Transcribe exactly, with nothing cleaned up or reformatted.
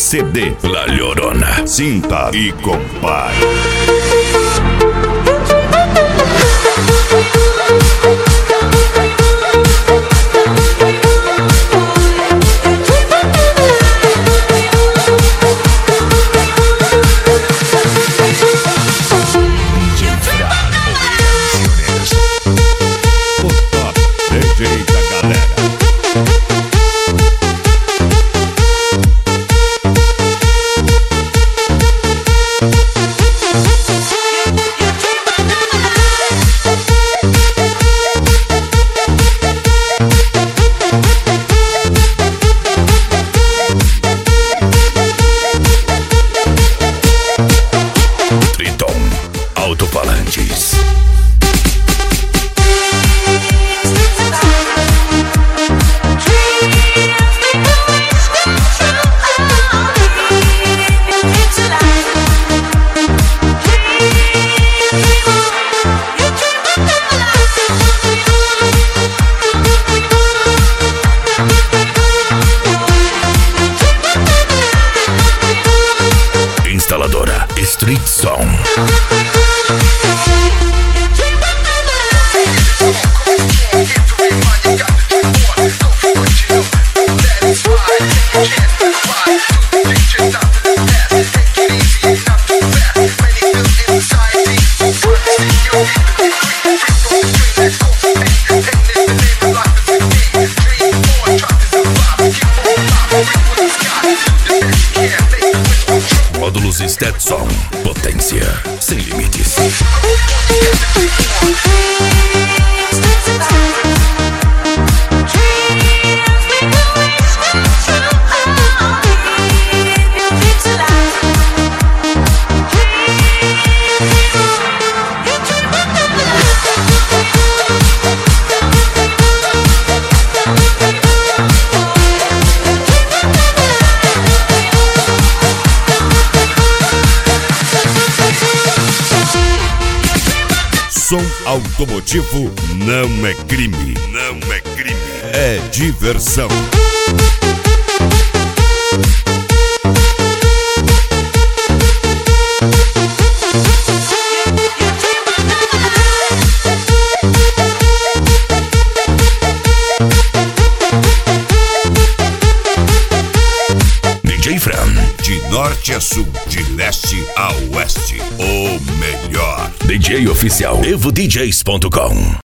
C D La Llorona. Sinta e compare. Alto-falantes. Instaladora Street Sound. Módulos Stetson, potência sem limites. Som automotivo não é crime, não é crime, é diversão. D J Fran, de norte a sul, de leste a oeste, o melhor. D J oficial evo D Js ponto com.